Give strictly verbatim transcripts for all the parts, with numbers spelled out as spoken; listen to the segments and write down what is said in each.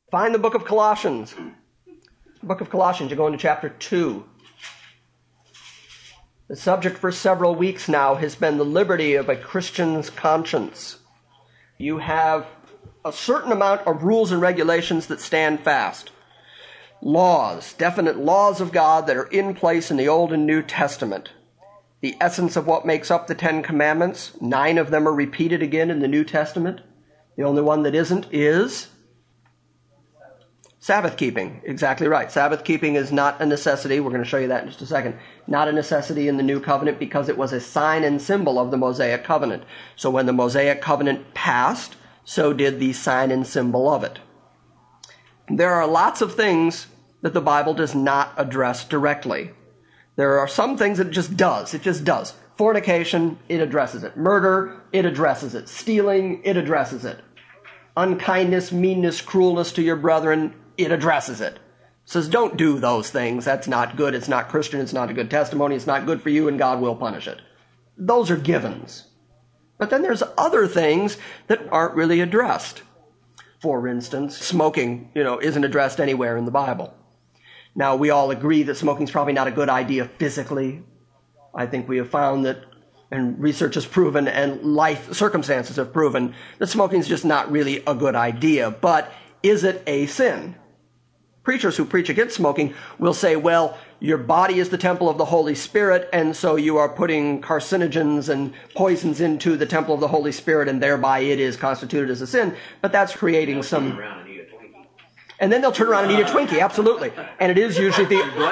Find the book of Colossians. The book of Colossians, you go into chapter two. The subject for several weeks now has been the liberty of a Christian's conscience. You have a certain amount of rules and regulations that stand fast. Laws, definite laws of God that are in place in the Old and New Testament. The essence of what makes up the Ten Commandments, nine of them are repeated again in the New Testament. The only one that isn't is Sabbath keeping. Exactly right. Sabbath keeping is not a necessity. We're going to show you that in just a second. Not a necessity in the New Covenant because it was a sign and symbol of the Mosaic Covenant. So when the Mosaic Covenant passed, so did the sign and symbol of it. There are lots of things that the Bible does not address directly. There are some things that it just does. It just does. Fornication, it addresses it. Murder, it addresses it. Stealing, it addresses it. Unkindness, meanness, cruelness to your brethren, it addresses it. It says, don't do those things. That's not good. It's not Christian. It's not a good testimony. It's not good for you, and God will punish it. Those are givens. But then there's other things that aren't really addressed. For instance, smoking, you know, isn't addressed anywhere in the Bible. Now, we all agree that smoking is probably not a good idea physically. I think we have found that, and research has proven, and life circumstances have proven, that smoking is just not really a good idea. But is it a sin? Preachers who preach against smoking will say, well, your body is the temple of the Holy Spirit, and so you are putting carcinogens and poisons into the temple of the Holy Spirit, and thereby it is constituted as a sin. But that's creating some... And then they'll turn around and eat a Twinkie, absolutely. And it is usually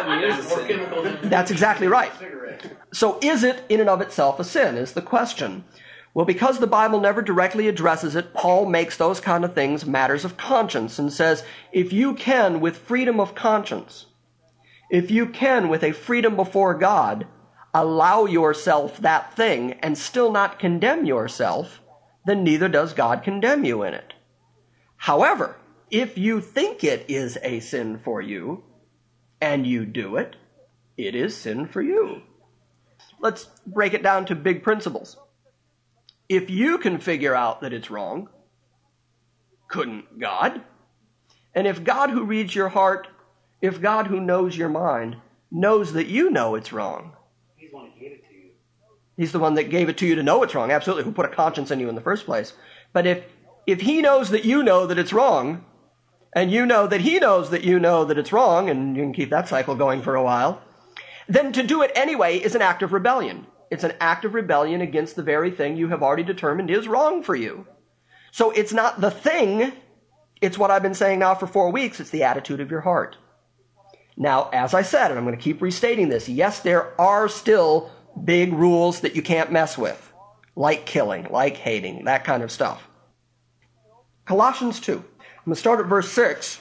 the... That's exactly right. So is it in and of itself a sin, is the question. Well, because the Bible never directly addresses it, Paul makes those kind of things matters of conscience and says, if you can, with freedom of conscience, if you can, with a freedom before God, allow yourself that thing and still not condemn yourself, then neither does God condemn you in it. However, if you think it is a sin for you, and you do it, it is sin for you. Let's break it down to big principles. If you can figure out that it's wrong, couldn't God? And if God who reads your heart, if God who knows your mind, knows that you know it's wrong, He's the one who gave it to you. He's the one that gave it to you to know it's wrong, absolutely, who put a conscience in you in the first place. But if, if He knows that you know that it's wrong, and you know that He knows that you know that it's wrong, and you can keep that cycle going for a while, then to do it anyway is an act of rebellion. It's an act of rebellion against the very thing you have already determined is wrong for you. So it's not the thing, it's what I've been saying now for four weeks, it's the attitude of your heart. Now, as I said, and I'm going to keep restating this, yes, there are still big rules that you can't mess with, like killing, like hating, that kind of stuff. Colossians two. I'm going to start at verse six.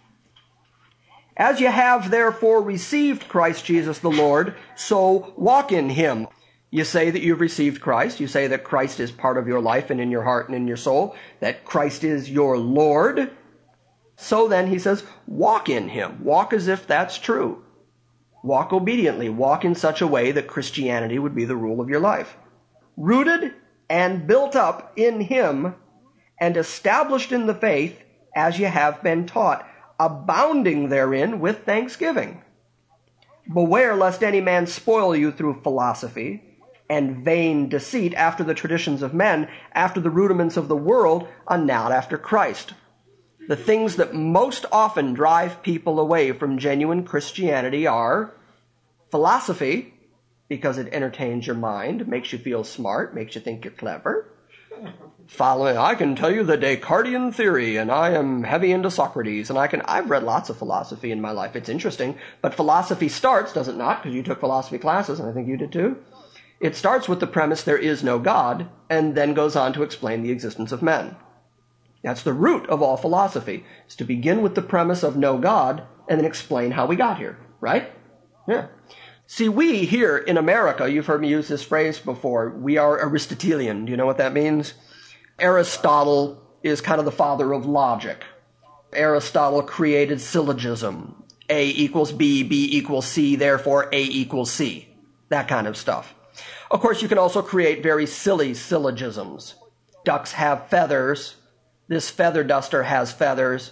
As you have therefore received Christ Jesus the Lord, so walk in Him. You say that you've received Christ. You say that Christ is part of your life and in your heart and in your soul, that Christ is your Lord. So then, he says, walk in Him. Walk as if that's true. Walk obediently. Walk in such a way that Christianity would be the rule of your life. Rooted and built up in Him and established in the faith as you have been taught, abounding therein with thanksgiving. Beware lest any man spoil you through philosophy and vain deceit after the traditions of men, after the rudiments of the world, and not after Christ. The things that most often drive people away from genuine Christianity are philosophy, because it entertains your mind, makes you feel smart, makes you think you're clever. Following, I can tell you the Descartesian theory, and I am heavy into Socrates, and I can, I've read lots of philosophy in my life. It's interesting, but philosophy starts, does it not? Because you took philosophy classes, and I think you did too. It starts with the premise there is no God, and then goes on to explain the existence of men. That's the root of all philosophy, is to begin with the premise of no God, and then explain how we got here, right? Yeah. See, we here in America, you've heard me use this phrase before, we are Aristotelian. Do you know what that means? Aristotle is kind of the father of logic. Aristotle created syllogism. A equals B, B equals C, therefore A equals C. That kind of stuff. Of course, you can also create very silly syllogisms. Ducks have feathers. This feather duster has feathers.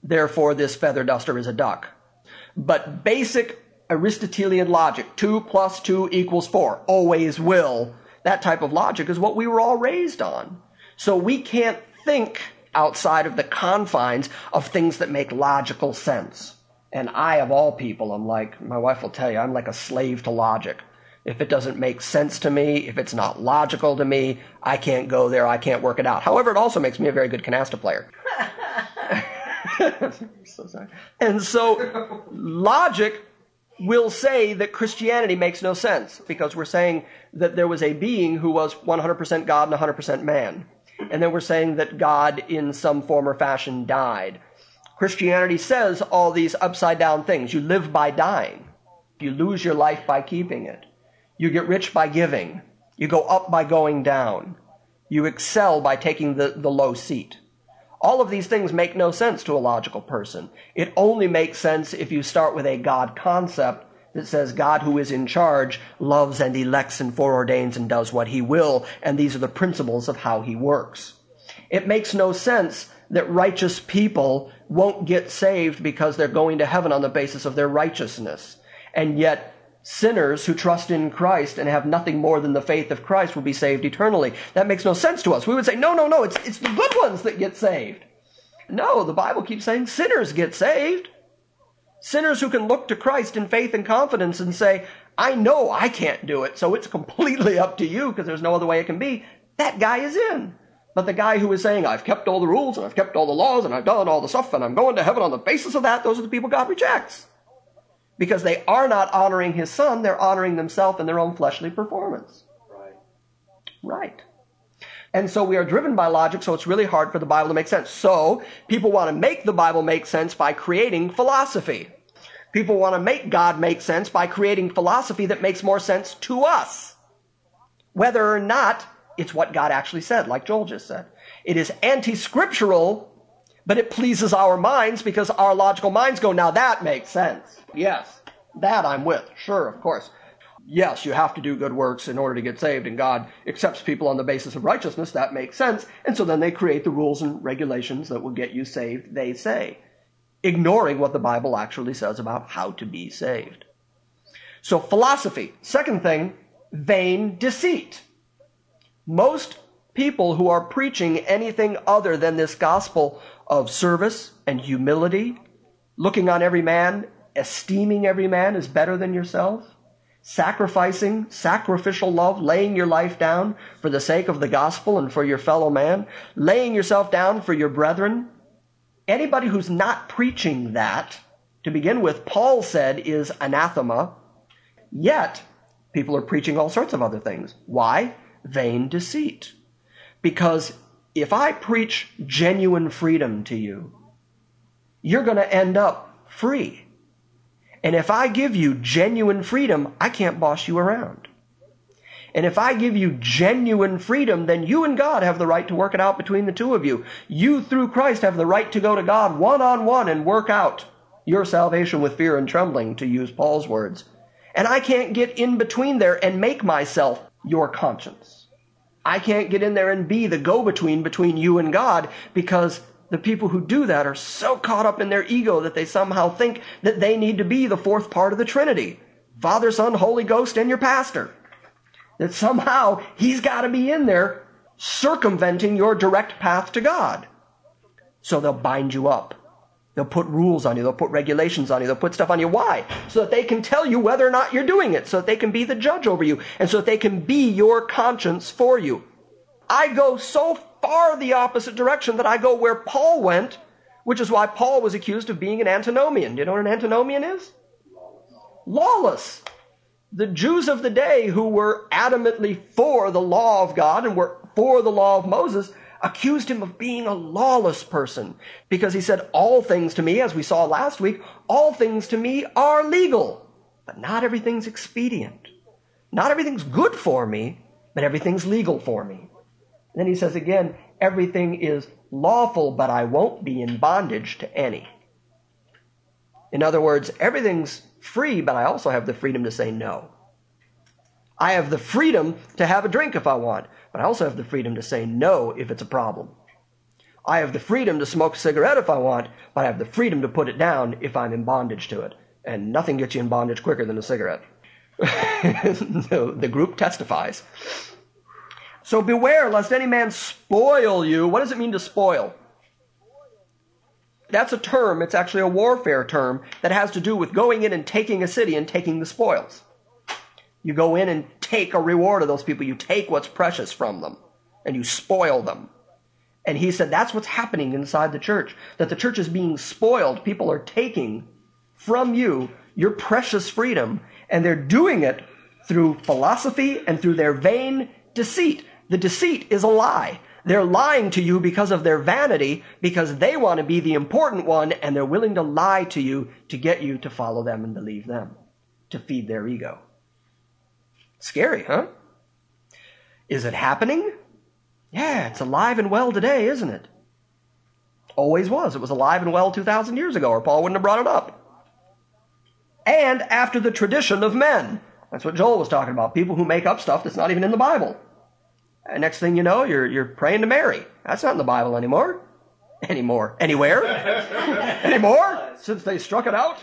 therefore this feather duster is a duck. But basic Aristotelian logic, two plus two equals four, always will, that type of logic is what we were all raised on. So we can't think outside of the confines of things that make logical sense. And I, of all people, I'm like, my wife will tell you, I'm like a slave to logic. If it doesn't make sense to me, if it's not logical to me, I can't go there, I can't work it out. However, it also makes me a very good canasta player. So sorry. And so logic will say that Christianity makes no sense because we're saying that there was a being who was one hundred percent God and one hundred percent man. And then we're saying that God in some form or fashion died. Christianity says all these upside down things. You live by dying. You lose your life by keeping it. You get rich by giving. You go up by going down. You excel by taking the, the low seat. All of these things make no sense to a logical person. It only makes sense if you start with a God concept that says God who is in charge loves and elects and foreordains and does what he will, and these are the principles of how he works. It makes no sense that righteous people won't get saved because they're going to heaven on the basis of their righteousness, and yet sinners who trust in Christ and have nothing more than the faith of Christ will be saved eternally. That makes no sense to us. We would say, no, no, no, it's, it's the good ones that get saved. No, the Bible keeps saying sinners get saved. Sinners who can look to Christ in faith and confidence and say, I know I can't do it, so it's completely up to you because there's no other way it can be. That guy is in. But the guy who is saying, I've kept all the rules and I've kept all the laws and I've done all the stuff and I'm going to heaven on the basis of that, those are the people God rejects. Because they are not honoring his son, they're honoring themselves and their own fleshly performance. Right. Right. And so we are driven by logic, so it's really hard for the Bible to make sense. So people want to make the Bible make sense by creating philosophy. People want to make God make sense by creating philosophy that makes more sense to us. Whether or not it's what God actually said, like Joel just said. It is anti-scriptural, but it pleases our minds because our logical minds go, now that makes sense. Yes, that I'm with. Sure, of course. Yes, you have to do good works in order to get saved, and God accepts people on the basis of righteousness. That makes sense. And so then they create the rules and regulations that will get you saved, they say, ignoring what the Bible actually says about how to be saved. So philosophy. Second thing, vain deceit. Most people who are preaching anything other than this gospel of service and humility, looking on every man, esteeming every man as better than yourself, sacrificing, sacrificial love, laying your life down for the sake of the gospel and for your fellow man, laying yourself down for your brethren. Anybody who's not preaching that, to begin with, Paul said is anathema, yet people are preaching all sorts of other things. Why? Vain deceit. Because if I preach genuine freedom to you, you're going to end up free. And if I give you genuine freedom, I can't boss you around. And if I give you genuine freedom, then you and God have the right to work it out between the two of you. You, through Christ, have the right to go to God one-on-one and work out your salvation with fear and trembling, to use Paul's words. And I can't get in between there and make myself your conscience. I can't get in there and be the go-between between you and God, because the people who do that are so caught up in their ego that they somehow think that they need to be the fourth part of the Trinity. Father, Son, Holy Ghost, and your pastor. That somehow he's got to be in there circumventing your direct path to God. So they'll bind you up. They'll put rules on you. They'll put regulations on you. They'll put stuff on you. Why? So that they can tell you whether or not you're doing it. So that they can be the judge over you. And so that they can be your conscience for you. I go so far the opposite direction that I go where Paul went, which is why Paul was accused of being an antinomian. Do you know what an antinomian is? Lawless. The Jews of the day who were adamantly for the law of God and were for the law of Moses accused him of being a lawless person, because he said, all things to me, as we saw last week, all things to me are legal, but not everything's expedient. Not everything's good for me, but everything's legal for me. And then he says again, everything is lawful, but I won't be in bondage to any. In other words, everything's free, but I also have the freedom to say no. I have the freedom to have a drink if I want, but I also have the freedom to say no if it's a problem. I have the freedom to smoke a cigarette if I want, but I have the freedom to put it down if I'm in bondage to it. And nothing gets you in bondage quicker than a cigarette. the, the group testifies. So beware lest any man spoil you. What does it mean to spoil? That's a term, it's actually a warfare term that has to do with going in and taking a city and taking the spoils. You go in and take a reward of those people. You take what's precious from them and you spoil them. And he said that's what's happening inside the church, that the church is being spoiled. People are taking from you your precious freedom, and they're doing it through philosophy and through their vain deceit. The deceit is a lie. They're lying to you because of their vanity, because they want to be the important one, and they're willing to lie to you to get you to follow them and believe them, to feed their ego. Scary, huh? Is it happening? Yeah, it's alive and well today, isn't it? Always was. It was alive and well two thousand years ago, or Paul wouldn't have brought it up. And after the tradition of men. That's what Joel was talking about. People who make up stuff that's not even in the Bible. And next thing you know, you're you're praying to Mary. That's not in the Bible anymore. Anymore. Anywhere. Anymore? Since they struck it out.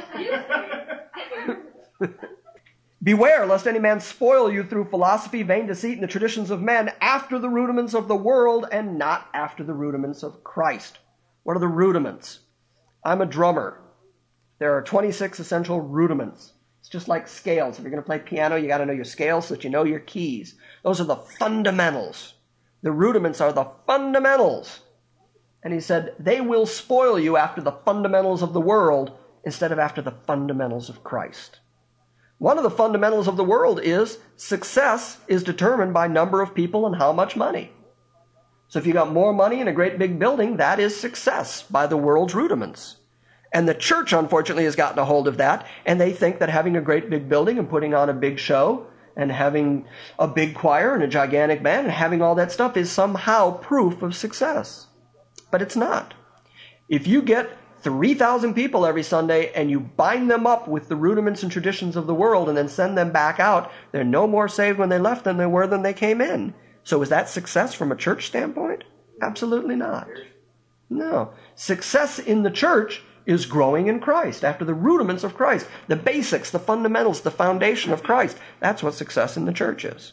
Beware lest any man spoil you through philosophy, vain deceit, and the traditions of men, after the rudiments of the world and not after the rudiments of Christ. What are the rudiments? I'm a drummer. There are twenty-six essential rudiments. It's just like scales. If you're going to play piano, you got to know your scales so that you know your keys. Those are the fundamentals. The rudiments are the fundamentals. And he said, they will spoil you after the fundamentals of the world instead of after the fundamentals of Christ. One of the fundamentals of the world is success is determined by number of people and how much money. So if you got more money in a great big building, that is success by the world's rudiments. And the church, unfortunately, has gotten a hold of that, and they think that having a great big building and putting on a big show and having a big choir and a gigantic band and having all that stuff is somehow proof of success. But it's not. If you get three thousand people every Sunday and you bind them up with the rudiments and traditions of the world and then send them back out, they're no more saved when they left than they were when they came in. So is that success from a church standpoint? Absolutely not. No. Success in the church is growing in Christ, after the rudiments of Christ, the basics, the fundamentals, the foundation of Christ. That's what success in the church is.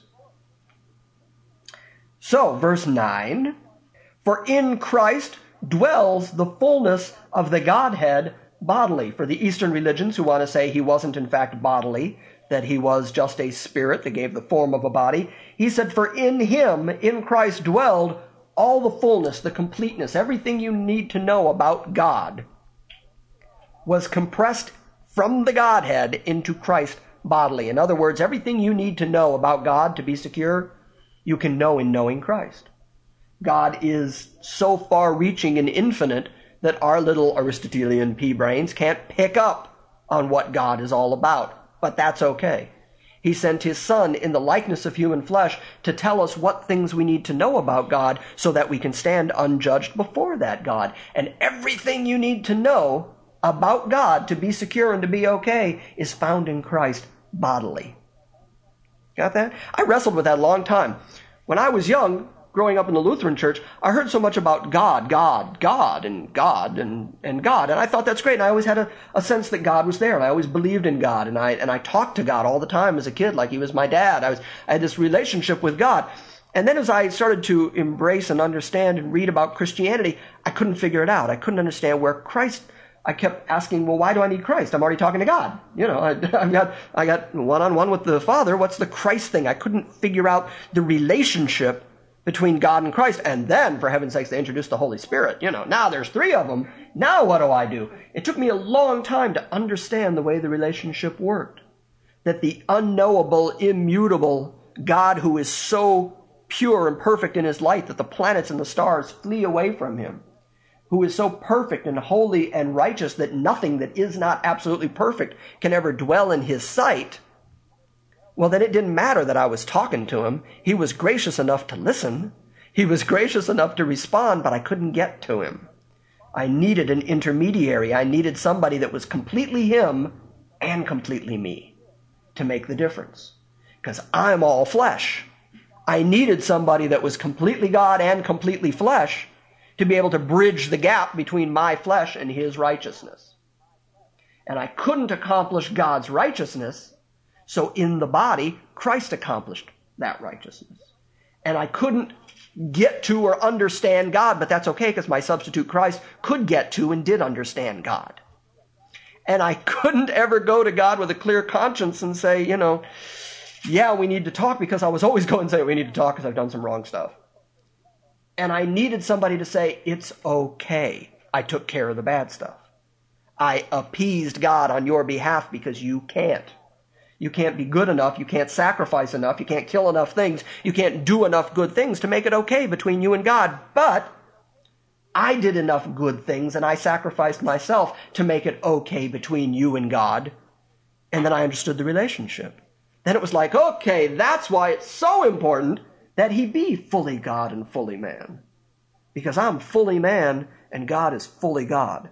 So, verse nine, for in Christ dwells the fullness of the Godhead bodily. For the Eastern religions who want to say he wasn't in fact bodily, that he was just a spirit that gave the form of a body, he said, for in him, in Christ, dwelled all the fullness, the completeness, everything you need to know about God was compressed from the Godhead into Christ bodily. In other words, everything you need to know about God to be secure, you can know in knowing Christ. God is so far-reaching and infinite that our little Aristotelian pea brains can't pick up on what God is all about. But that's okay. He sent his Son in the likeness of human flesh to tell us what things we need to know about God so that we can stand unjudged before that God. And everything you need to know about God to be secure and to be okay is found in Christ bodily. Got that? I wrestled with that a long time. When I was young, growing up in the Lutheran church, I heard so much about God, God, God, and God, and, and God. And I thought that's great. And I always had a, a sense that God was there. And I always believed in God. And I and I talked to God all the time as a kid, like he was my dad. I was I had this relationship with God. And then as I started to embrace and understand and read about Christianity, I couldn't figure it out. I couldn't understand where Christ... I kept asking, well, why do I need Christ? I'm already talking to God. You know, I, I got I got one-on-one with the Father. What's the Christ thing? I couldn't figure out the relationship between God and Christ. And then, for heaven's sakes, they introduced the Holy Spirit. You know, now there's three of them. Now what do I do? It took me a long time to understand the way the relationship worked. That the unknowable, immutable God who is so pure and perfect in his light that the planets and the stars flee away from him, who is so perfect and holy and righteous that nothing that is not absolutely perfect can ever dwell in his sight, well, then it didn't matter that I was talking to him. He was gracious enough to listen. He was gracious enough to respond, but I couldn't get to him. I needed an intermediary. I needed somebody that was completely him and completely me to make the difference, because I'm all flesh. I needed somebody that was completely God and completely flesh, to be able to bridge the gap between my flesh and his righteousness. And I couldn't accomplish God's righteousness, so in the body, Christ accomplished that righteousness. And I couldn't get to or understand God, but that's okay because my substitute Christ could get to and did understand God. And I couldn't ever go to God with a clear conscience and say, you know, yeah, we need to talk, because I was always going to say we need to talk because I've done some wrong stuff. And I needed somebody to say, it's okay. I took care of the bad stuff. I appeased God on your behalf because you can't. You can't be good enough. You can't sacrifice enough. You can't kill enough things. You can't do enough good things to make it okay between you and God. But I did enough good things and I sacrificed myself to make it okay between you and God. And then I understood the relationship. Then it was like, okay, that's why it's so important that he be fully God and fully man. Because I'm fully man and God is fully God.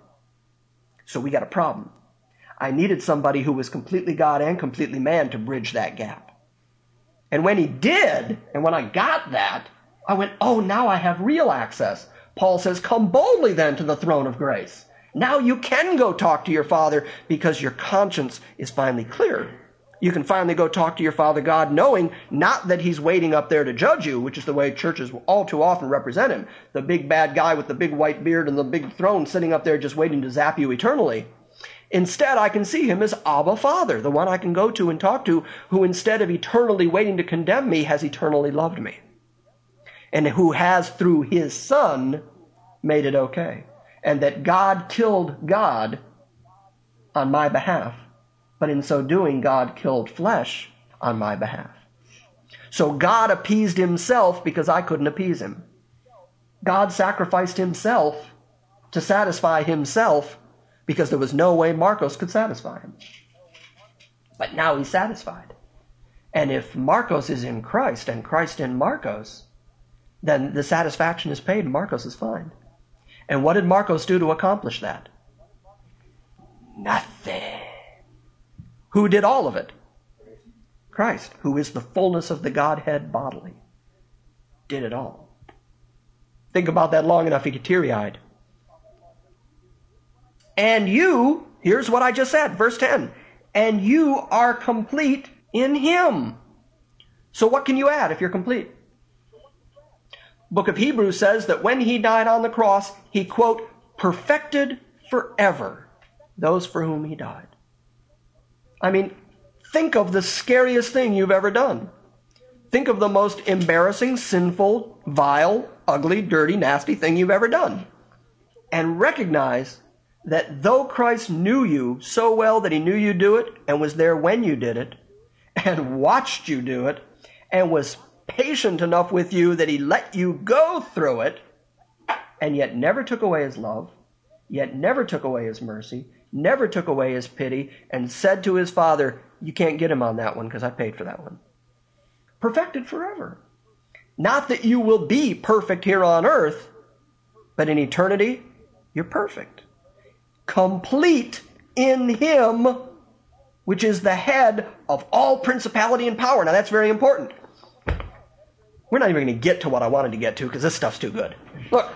So we got a problem. I needed somebody who was completely God and completely man to bridge that gap. And when he did, and when I got that, I went, oh, now I have real access. Paul says, come boldly then to the throne of grace. Now you can go talk to your Father because your conscience is finally clear. You can finally go talk to your Father God, knowing not that he's waiting up there to judge you, which is the way churches all too often represent him. The big bad guy with the big white beard and the big throne sitting up there just waiting to zap you eternally. Instead, I can see him as Abba Father, the one I can go to and talk to, who instead of eternally waiting to condemn me, has eternally loved me. And who has, through his Son, made it okay. And that God killed God on my behalf. But in so doing, God killed flesh on my behalf. So God appeased himself because I couldn't appease him. God sacrificed himself to satisfy himself because there was no way Marcos could satisfy him. But now he's satisfied. And if Marcos is in Christ and Christ in Marcos, then the satisfaction is paid and Marcos is fine. And what did Marcos do to accomplish that? Nothing. Who did all of it? Christ, who is the fullness of the Godhead bodily, did it all. Think about that long enough, you get teary-eyed. And you, here's what I just said, verse ten, and you are complete in him. So what can you add if you're complete? Book of Hebrews says that when he died on the cross, he, quote, perfected forever those for whom he died. I mean, think of the scariest thing you've ever done. Think of the most embarrassing, sinful, vile, ugly, dirty, nasty thing you've ever done. And recognize that though Christ knew you so well that he knew you do it and was there when you did it and watched you do it and was patient enough with you that he let you go through it and yet never took away his love, yet never took away his mercy, never took away his pity, and said to his Father, you can't get him on that one because I paid for that one. Perfected forever. Not that you will be perfect here on earth, but in eternity, you're perfect. Complete in him, which is the head of all principality and power. Now that's very important. We're not even going to get to what I wanted to get to because this stuff's too good. Look,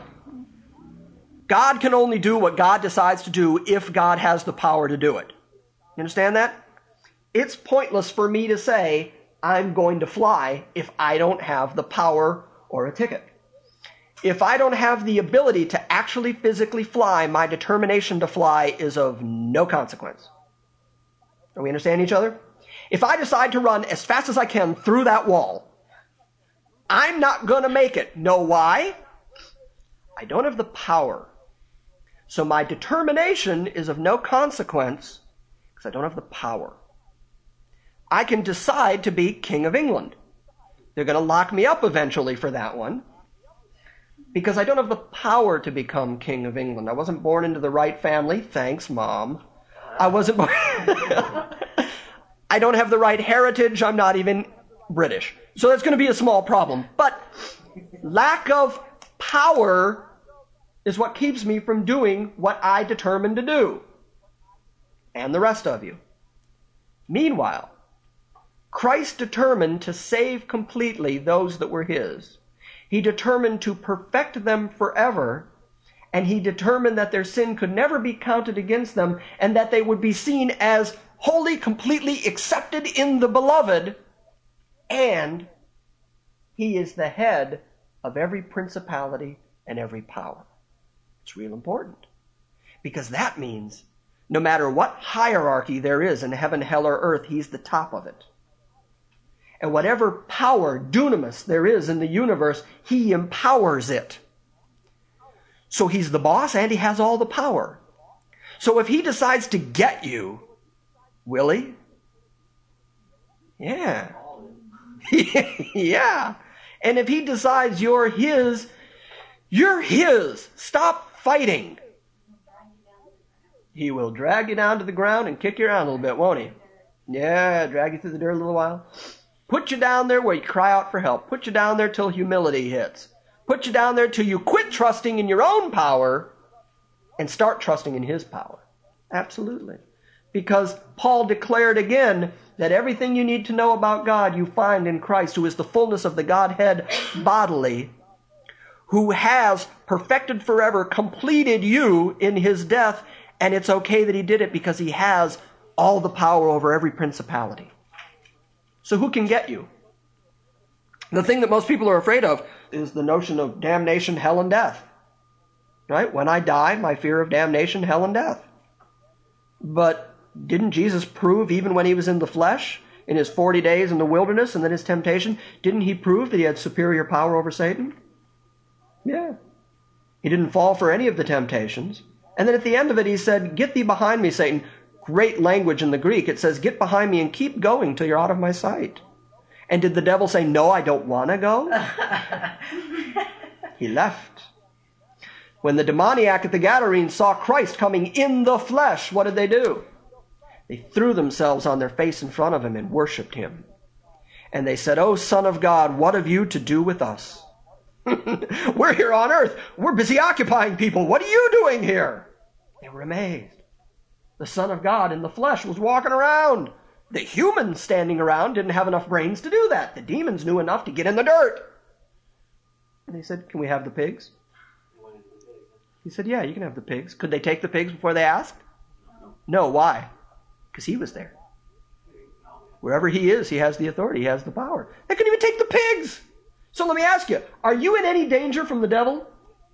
God can only do what God decides to do if God has the power to do it. You understand that? It's pointless for me to say I'm going to fly if I don't have the power or a ticket. If I don't have the ability to actually physically fly, my determination to fly is of no consequence. Do we understand each other? If I decide to run as fast as I can through that wall, I'm not going to make it. Know why? I don't have the power. So my determination is of no consequence because I don't have the power. I can decide to be King of England. They're going to lock me up eventually for that one because I don't have the power to become King of England. I wasn't born into the right family. Thanks, Mom. I wasn't born... I don't have the right heritage. I'm not even British. So that's going to be a small problem. But lack of power is what keeps me from doing what I determined to do. And the rest of you. Meanwhile, Christ determined to save completely those that were his. He determined to perfect them forever and he determined that their sin could never be counted against them, and that they would be seen as wholly, completely accepted in the beloved, and he is the head of every principality and every power. It's real important, because that means no matter what hierarchy there is in heaven, hell, or earth, he's the top of it. And whatever power, dunamis, there is in the universe, he empowers it. So he's the boss and he has all the power. So if he decides to get you, will he? Yeah. Yeah. And if he decides you're his, you're his. Stop fighting. He will drag you down to the ground and kick you around a little bit, won't he? Yeah, drag you through the dirt a little while. Put you down there where you cry out for help. Put you down there till humility hits. Put you down there till you quit trusting in your own power and start trusting in his power. Absolutely. Because Paul declared again that everything you need to know about God you find in Christ, who is the fullness of the Godhead bodily, who has perfected forever, completed you in his death, and it's okay that he did it because he has all the power over every principality. So who can get you? The thing that most people are afraid of is the notion of damnation, hell, and death. Right? When I die, my fear of damnation, hell, and death. But didn't Jesus prove, even when he was in the flesh, in his forty days in the wilderness and then his temptation, didn't he prove that he had superior power over Satan? Yeah. He didn't fall for any of the temptations. And then at the end of it, he said, "Get thee behind me, Satan." Great language in the Greek. It says, "Get behind me and keep going till you're out of my sight." And did the devil say, "No, I don't want to go"? He left. When the demoniac at the Gadarenes saw Christ coming in the flesh, what did they do? They threw themselves on their face in front of him and worshipped him. And they said, "O Son of God, what have you to do with us? We're here on earth. We're busy occupying people. What are you doing here?" They were amazed. The Son of God in the flesh was walking around. The humans standing around didn't have enough brains to do that. The demons knew enough to get in the dirt. And they said, "Can we have the pigs?" He said, "Yeah, you can have the pigs." Could they take the pigs before they asked? No. Why? Because he was there. Wherever he is, he has the authority. He has the power. They couldn't even take the pigs. So let me ask you, are you in any danger from the devil?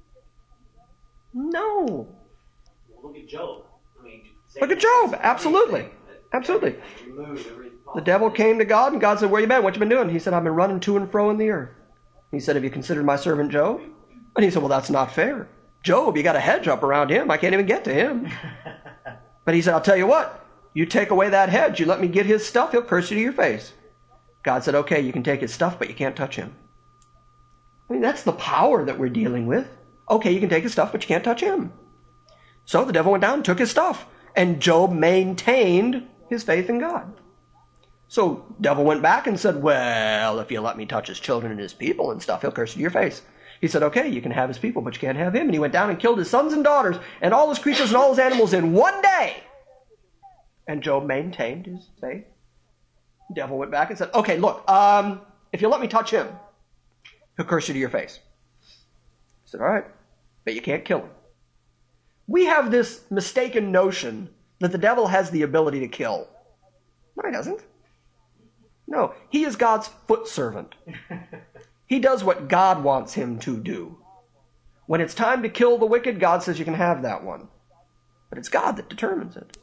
No. Look at Job. I mean, Look at Job. Absolutely. Absolutely. The devil came to God, and God said, "Where you been? What you been doing?" He said, "I've been running to and fro in the earth." He said, "Have you considered my servant Job?" And he said, "Well, that's not fair. Job, you got a hedge up around him. I can't even get to him." But he said, "I'll tell you what. You take away that hedge. You let me get his stuff. He'll curse you to your face." God said, "Okay, you can take his stuff, but you can't touch him." I mean, that's the power that we're dealing with. Okay, you can take his stuff, but you can't touch him. So the devil went down and took his stuff. And Job maintained his faith in God. So the devil went back and said, "Well, if you let me touch his children and his people and stuff, he'll curse you to your face." He said, "Okay, you can have his people, but you can't have him." And he went down and killed his sons and daughters and all his creatures and all his animals in one day. And Job maintained his faith. The devil went back and said, "Okay, look, um, if you let me touch him, he'll curse you to your face." He said, "All right, but you can't kill him." We have this mistaken notion that the devil has the ability to kill. No, he doesn't. No, he is God's foot servant. He does what God wants him to do. When it's time to kill the wicked, God says you can have that one. But it's God that determines it.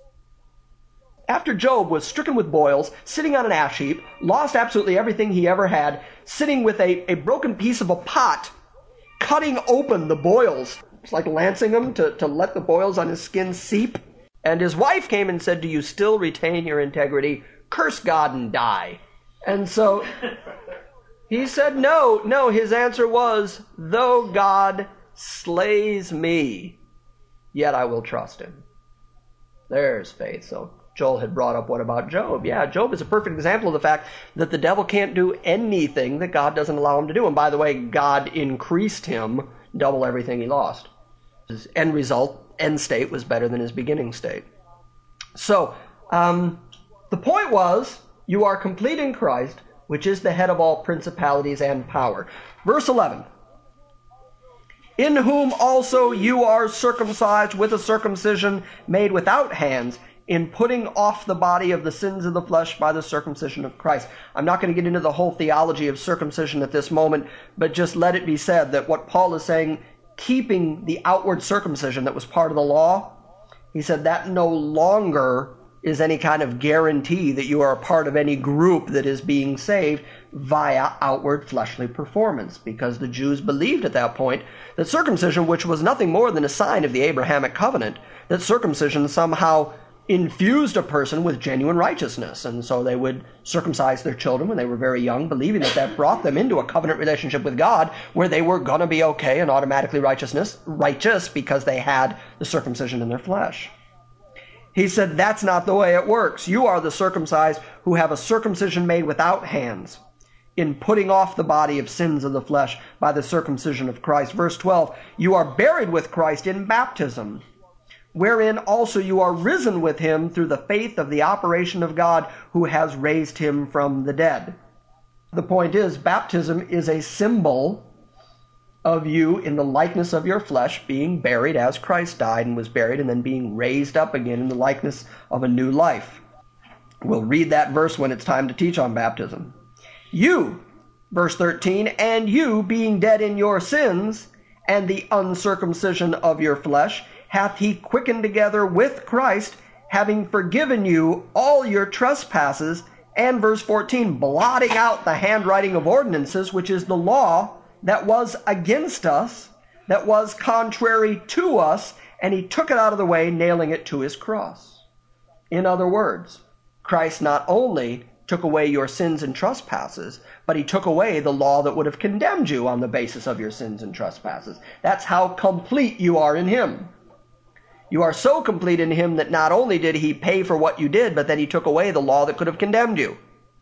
After Job was stricken with boils, sitting on an ash heap, lost absolutely everything he ever had, sitting with a, a broken piece of a pot, cutting open the boils, it's like lancing them to, to let the boils on his skin seep. And his wife came and said, "Do you still retain your integrity? Curse God and die." And so he said, no, no. His answer was, "Though God slays me, yet I will trust him." There's faith. So Joel had brought up, what about Job? Yeah, Job is a perfect example of the fact that the devil can't do anything that God doesn't allow him to do. And by the way, God increased him double everything he lost. His end result, end state, was better than his beginning state. So, um, the point was, you are complete in Christ, which is the head of all principalities and power. Verse eleven. in whom also you are circumcised with a circumcision made without hands, in putting off the body of the sins of the flesh by the circumcision of Christ. I'm not going to get into the whole theology of circumcision at this moment, but just let it be said that what Paul is saying, keeping the outward circumcision that was part of the law, he said that no longer is any kind of guarantee that you are a part of any group that is being saved via outward fleshly performance, because the Jews believed at that point that circumcision, which was nothing more than a sign of the Abrahamic covenant, that circumcision somehow infused a person with genuine righteousness. And so they would circumcise their children when they were very young, believing that that brought them into a covenant relationship with God where they were going to be okay and automatically righteousness, righteous because they had the circumcision in their flesh. He said, that's not the way it works. You are the circumcised who have a circumcision made without hands, in putting off the body of sins of the flesh by the circumcision of Christ. Verse twelve, you are buried with Christ in baptism, wherein also you are risen with him through the faith of the operation of God who has raised him from the dead. The point is, baptism is a symbol of you in the likeness of your flesh being buried as Christ died and was buried, and then being raised up again in the likeness of a new life. We'll read that verse when it's time to teach on baptism. You, verse thirteen, and you being dead in your sins and the uncircumcision of your flesh, hath he quickened together with Christ, having forgiven you all your trespasses, and verse fourteen, blotting out the handwriting of ordinances, which is the law that was against us, that was contrary to us, and he took it out of the way, nailing it to his cross. In other words, Christ not only took away your sins and trespasses, but he took away the law that would have condemned you on the basis of your sins and trespasses. That's how complete you are in him. You are so complete in him that not only did he pay for what you did, but then he took away the law that could have condemned you.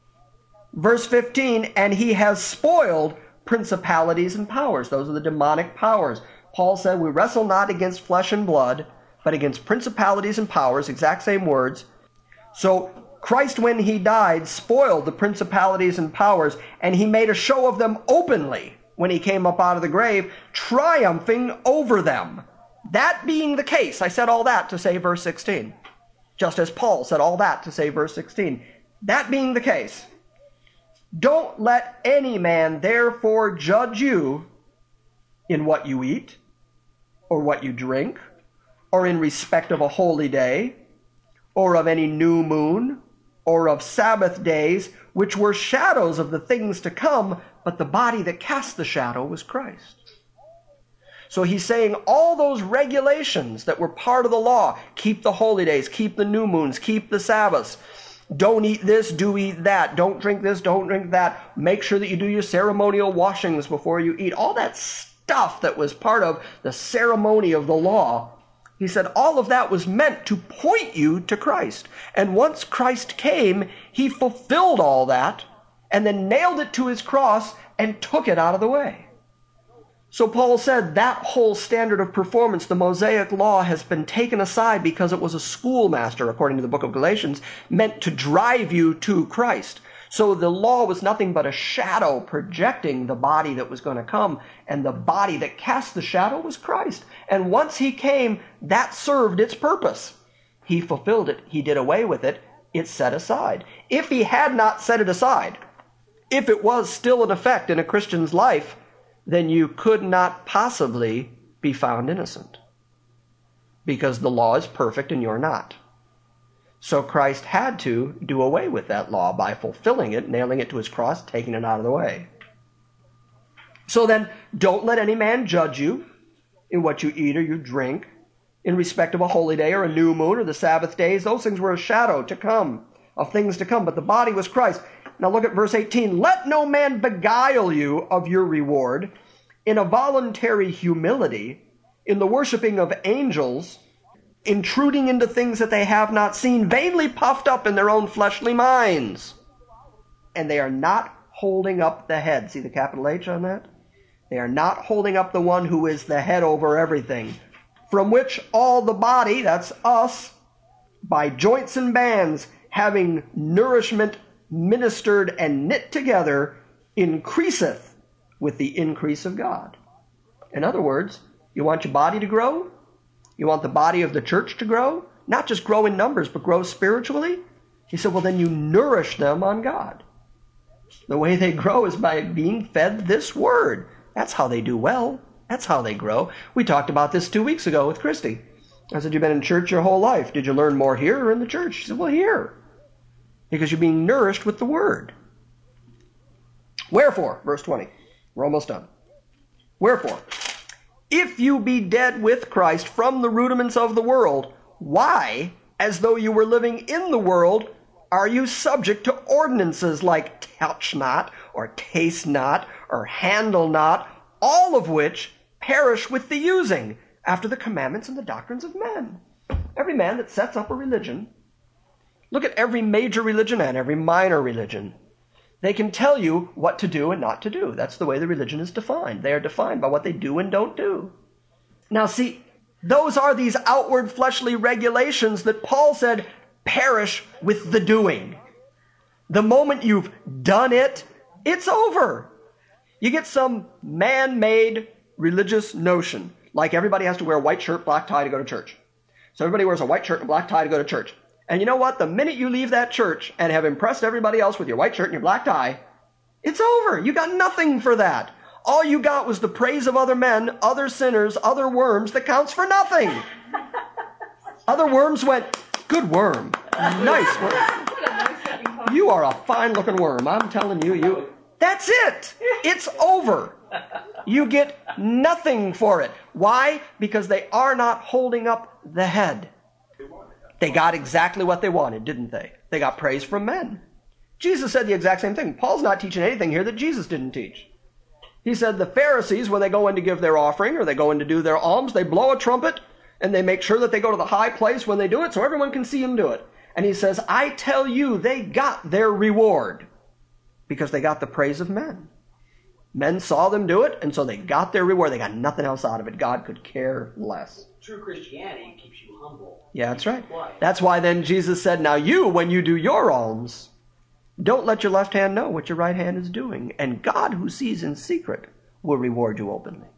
Verse fifteen, and he has spoiled principalities and powers. Those are the demonic powers. Paul said, we wrestle not against flesh and blood, but against principalities and powers, exact same words. So Christ, when he died, spoiled the principalities and powers, and he made a show of them openly when he came up out of the grave, triumphing over them. That being the case, I said all that to say verse sixteen, just as Paul said all that to say verse sixteen. That being the case, don't let any man therefore judge you in what you eat, or what you drink, or in respect of a holy day, or of any new moon, or of Sabbath days, which were shadows of the things to come, but the body that cast the shadow was Christ. So he's saying all those regulations that were part of the law, keep the holy days, keep the new moons, keep the Sabbaths, don't eat this, do eat that. Don't drink this, don't drink that. Make sure that you do your ceremonial washings before you eat. All that stuff that was part of the ceremony of the law, he said all of that was meant to point you to Christ. And once Christ came, he fulfilled all that and then nailed it to his cross and took it out of the way. So Paul said that whole standard of performance, the Mosaic law, has been taken aside because it was a schoolmaster, according to the book of Galatians, meant to drive you to Christ. So the law was nothing but a shadow projecting the body that was going to come, and the body that cast the shadow was Christ. And once he came, that served its purpose. He fulfilled it. He did away with it. It's set aside. If he had not set it aside, if it was still in effect in a Christian's life, then you could not possibly be found innocent, because the law is perfect and you're not. So Christ had to do away with that law by fulfilling it, nailing it to his cross, taking it out of the way. So then, don't let any man judge you in what you eat or you drink, in respect of a holy day or a new moon or the Sabbath days. Those things were a shadow to come, of things to come, but the body was Christ. Now look at verse eighteen. Let no man beguile you of your reward in a voluntary humility, in the worshiping of angels, intruding into things that they have not seen, vainly puffed up in their own fleshly minds. And they are not holding up the head. See the capital H on that? They are not holding up the one who is the head over everything, from which all the body, that's us, by joints and bands, having nourishment ministered and knit together, increaseth with the increase of God. In other words, You want your body to grow? You want the body of the church to grow? Not just grow in numbers, but grow spiritually? He said, well, then you nourish them on God. The way they grow is by being fed this word. That's how they do well. That's how they grow. We talked about this two weeks ago with Christy. I said, you've been in church your whole life. Did you learn more here or in the church? She said, well, here. Because you're being nourished with the word. Wherefore, verse twenty. We're almost done. Wherefore, if you be dead with Christ from the rudiments of the world, why, as though you were living in the world, are you subject to ordinances like touch not, or taste not, or handle not, all of which perish with the using, after the commandments and the doctrines of men? Every man that sets up a religion, look at every major religion and every minor religion. They can tell you what to do and not to do. That's the way the religion is defined. They are defined by what they do and don't do. Now see, those are these outward fleshly regulations that Paul said perish with the doing. The moment you've done it, it's over. You get some man-made religious notion, like everybody has to wear a white shirt, black tie to go to church. So everybody wears a white shirt and a black tie to go to church. And you know what? The minute you leave that church and have impressed everybody else with your white shirt and your black tie, it's over. You got nothing for that. All you got was the praise of other men, other sinners, other worms that counts for nothing. Other worms went, good worm. Nice worm. You are a fine-looking worm. I'm telling you, you. That's it. It's over. You get nothing for it. Why? Because they are not holding up the head. They got exactly what they wanted, didn't they? They got praise from men. Jesus said the exact same thing. Paul's not teaching anything here that Jesus didn't teach. He said the Pharisees, when they go in to give their offering or they go in to do their alms, they blow a trumpet and they make sure that they go to the high place when they do it so everyone can see them do it. And he says, I tell you, they got their reward because they got the praise of men. Men saw them do it, and so they got their reward. They got nothing else out of it. God could care less. True Christianity keeps you humble. Yeah, that's right. That's why then Jesus said, now you, when you do your alms, don't let your left hand know what your right hand is doing. And God, who sees in secret, will reward you openly.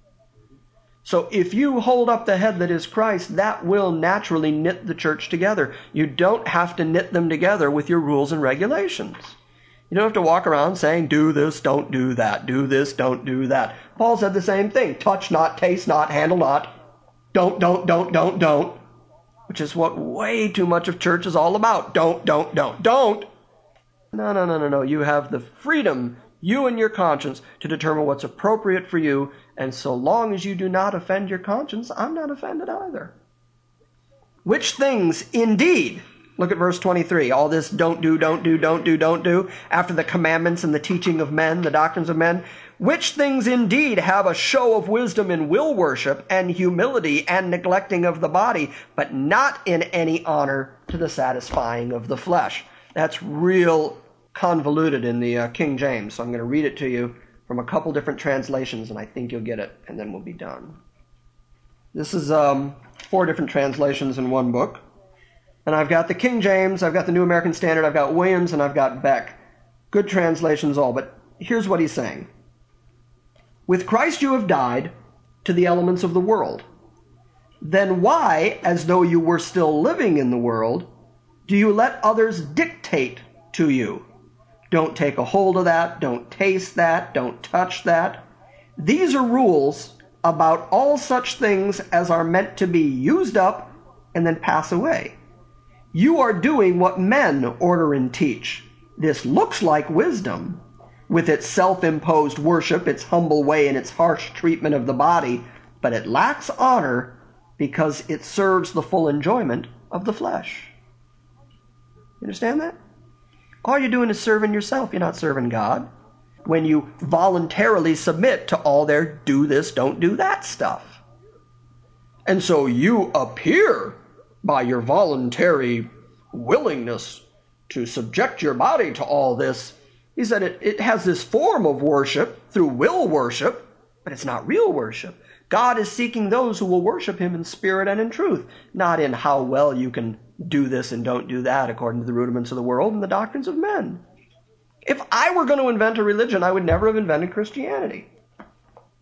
So if you hold up the head that is Christ, that will naturally knit the church together. You don't have to knit them together with your rules and regulations. You don't have to walk around saying, do this, don't do that, do this, don't do that. Paul said the same thing. Touch not, taste not, handle not. Don't, don't, don't, don't, don't. Which is what way too much of church is all about. Don't, don't, don't, don't. No, no, no, no, no. You have the freedom, you and your conscience, to determine what's appropriate for you. And so long as you do not offend your conscience, I'm not offended either. Which things indeed... Look at verse twenty-three. All this don't do, don't do, don't do, don't do, after the commandments and the teaching of men, the doctrines of men, which things indeed have a show of wisdom in will worship and humility and neglecting of the body, but not in any honor to the satisfying of the flesh. That's real convoluted in the uh, King James, so I'm going to read it to you from a couple different translations, and I think you'll get it, and then we'll be done. This is um, four different translations in one book. And I've got the King James, I've got the New American Standard, I've got Williams, and I've got Beck. Good translations all, but here's what he's saying. With Christ you have died to the elements of the world. Then why, as though you were still living in the world, do you let others dictate to you? Don't take a hold of that, don't taste that, don't touch that. These are rules about all such things as are meant to be used up and then pass away. You are doing what men order and teach. This looks like wisdom, with its self-imposed worship, its humble way, and its harsh treatment of the body, but it lacks honor because it serves the full enjoyment of the flesh. You understand that? All you're doing is serving yourself. You're not serving God. When you voluntarily submit to all their do this, don't do that stuff. And so you appear by your voluntary willingness to subject your body to all this. He said it, it has this form of worship through will worship, but it's not real worship. God is seeking those who will worship him in spirit and in truth, not in how well you can do this and don't do that according to the rudiments of the world and the doctrines of men. If I were going to invent a religion, I would never have invented Christianity.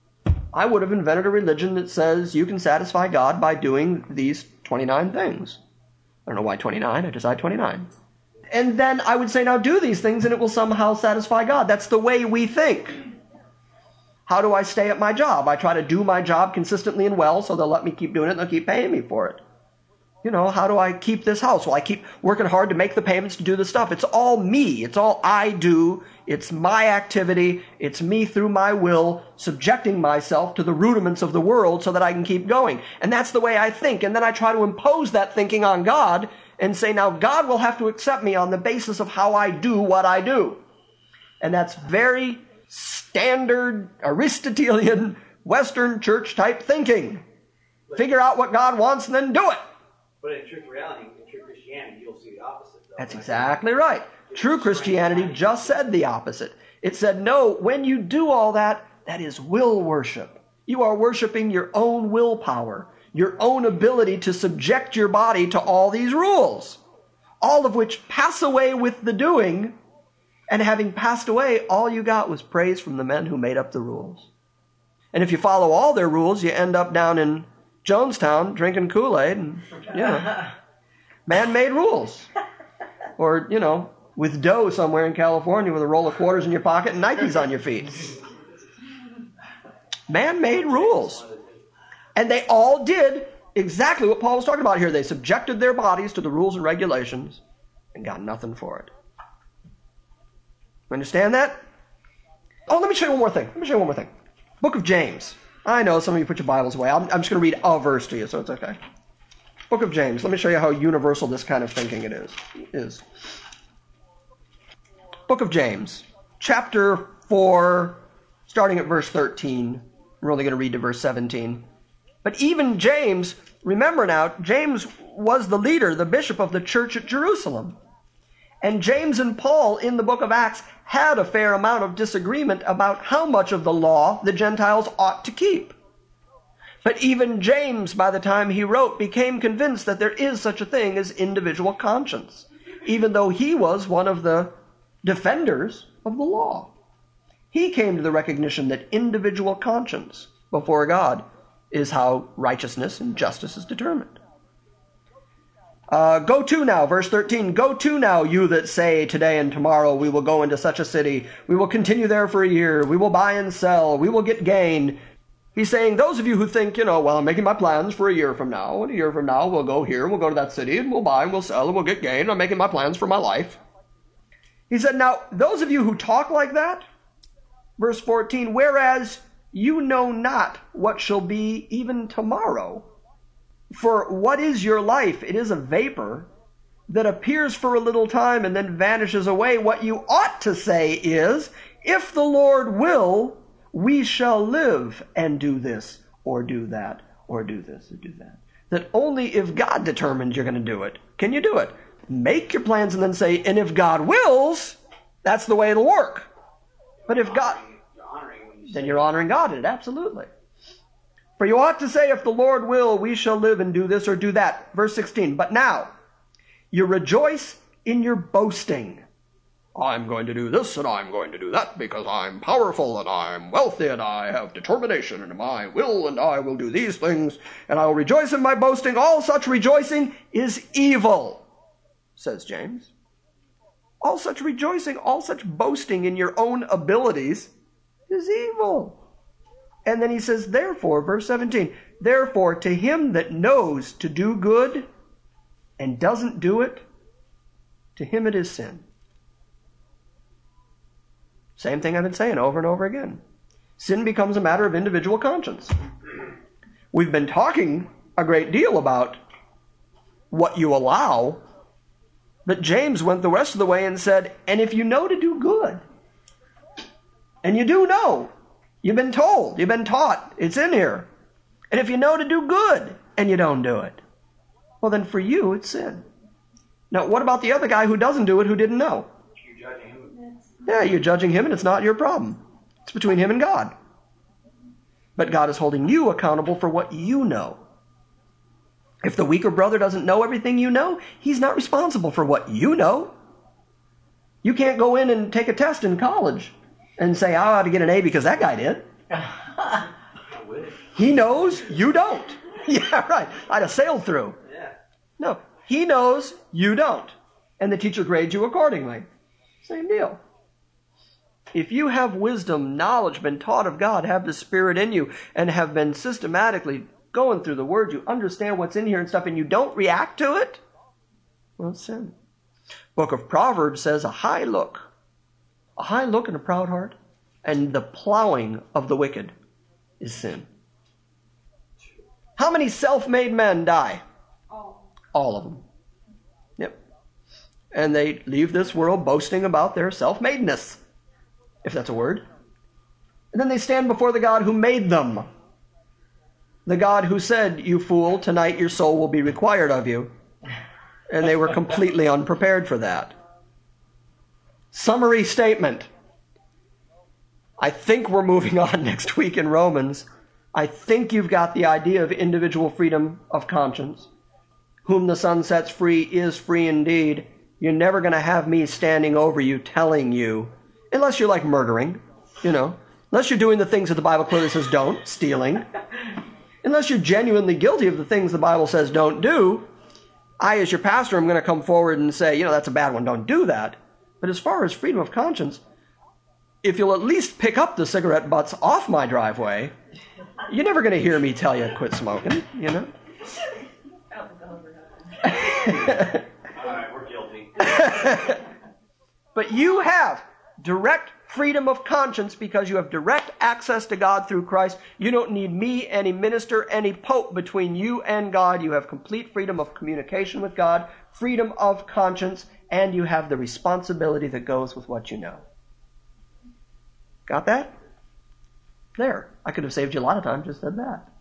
I would have invented a religion that says you can satisfy God by doing these twenty-nine things. I don't know why twenty-nine, I decided twenty-nine. And then I would say, now do these things and it will somehow satisfy God. That's the way we think. How do I stay at my job? I try to do my job consistently and well, so they'll let me keep doing it and they'll keep paying me for it. You know, how do I keep this house? Well, I keep working hard to make the payments to do the stuff. It's all me. It's all I do. It's my activity. It's me through my will, subjecting myself to the rudiments of the world so that I can keep going. And that's the way I think. And then I try to impose that thinking on God and say, now God will have to accept me on the basis of how I do what I do. And that's very standard Aristotelian Western church type thinking. Figure out what God wants and then do it. But in truth reality, in true Christianity, you'll see the opposite, though. That's exactly right. True Christianity just said the opposite. It said, no, when you do all that, that is will worship. You are worshiping your own willpower, your own ability to subject your body to all these rules, all of which pass away with the doing, and having passed away, all you got was praise from the men who made up the rules. And if you follow all their rules, you end up down in Jonestown drinking Kool-Aid and, you know, man-made rules. Or, you know, with dough somewhere in California with a roll of quarters in your pocket and Nikes on your feet. Man-made rules. And they all did exactly what Paul was talking about here. They subjected their bodies to the rules and regulations and got nothing for it. Understand that? Oh, let me show you one more thing. Let me show you one more thing. Book of James. I know some of you put your Bibles away. I'm, I'm just going to read a verse to you, so it's okay. Book of James. Let me show you how universal this kind of thinking it is. is. Book of James, chapter four, starting at verse thirteen. We're only going to read to verse seventeen. But even James, remember now, James was the leader, the bishop of the church at Jerusalem. And James and Paul in the book of Acts had a fair amount of disagreement about how much of the law the Gentiles ought to keep. But even James, by the time he wrote, became convinced that there is such a thing as individual conscience, even though he was one of the defenders of the law. He came to the recognition that individual conscience before God is how righteousness and justice is determined. Uh, go to now, verse thirteen, go to now, you that say today and tomorrow we will go into such a city, we will continue there for a year, we will buy and sell, we will get gain. He's saying, those of you who think, you know, well, I'm making my plans for a year from now, and a year from now we'll go here, we'll go to that city, and we'll buy and we'll sell, and we'll get gain, I'm making my plans for my life. He said, now, those of you who talk like that, verse fourteen, whereas you know not what shall be even tomorrow. For what is your life? It is a vapor that appears for a little time and then vanishes away. What you ought to say is, if the Lord will, we shall live and do this or do that or do this or do that. That only if God determines you're going to do it, can you do it. Make your plans and then say, and if God wills, that's the way it'll work. But if God, then you're honoring God in it, absolutely. For you ought to say, if the Lord will, we shall live and do this or do that. Verse sixteen, but now you rejoice in your boasting. I'm going to do this and I'm going to do that because I'm powerful and I'm wealthy and I have determination and I will and I will do these things and I will rejoice in my boasting. All such rejoicing is evil, says James. All such rejoicing, all such boasting in your own abilities is evil. And then he says, therefore, verse seventeen, therefore to him that knows to do good and doesn't do it, to him it is sin. Same thing I've been saying over and over again. Sin becomes a matter of individual conscience. We've been talking a great deal about what you allow, but James went the rest of the way and said, and if you know to do good, and you do know, you've been told, you've been taught, it's in here. And if you know to do good and you don't do it, well then for you it's sin. Now what about the other guy who doesn't do it, who didn't know? You're judging him. Yeah, you're judging him and it's not your problem. It's between him and God. But God is holding you accountable for what you know. If the weaker brother doesn't know everything you know, he's not responsible for what you know. You can't go in and take a test in college and say, I ought to get an A because that guy did. He knows, you don't. Yeah, right. I'd have sailed through. Yeah. No, he knows, you don't. And the teacher grades you accordingly. Same deal. If you have wisdom, knowledge, been taught of God, have the Spirit in you, and have been systematically going through the Word, you understand what's in here and stuff, and you don't react to it, well, it's sin. Book of Proverbs says a high look, a high look and a proud heart, and the plowing of the wicked is sin. How many self-made men die? All. All of them. Yep. And they leave this world boasting about their self-madeness, if that's a word. And then they stand before the God who made them. The God who said, you fool, tonight your soul will be required of you. And they were completely unprepared for that. Summary statement. I think we're moving on next week in Romans. I think you've got the idea of individual freedom of conscience. Whom the Son sets free is free indeed. You're never going to have me standing over you telling you, unless you're like murdering, you know, unless you're doing the things that the Bible clearly says don't, stealing, unless you're genuinely guilty of the things the Bible says don't do, I, as your pastor, am going to come forward and say, you know, that's a bad one, don't do that. But as far as freedom of conscience, if you'll at least pick up the cigarette butts off my driveway, you're never going to hear me tell you quit smoking, you know. All right, we're guilty. But you have direct freedom of conscience because you have direct access to God through Christ. You don't need me, any minister, any pope between you and God. You have complete freedom of communication with God, freedom of conscience, and you have the responsibility that goes with what you know. Got that? There. I could have saved you a lot of time, just said that.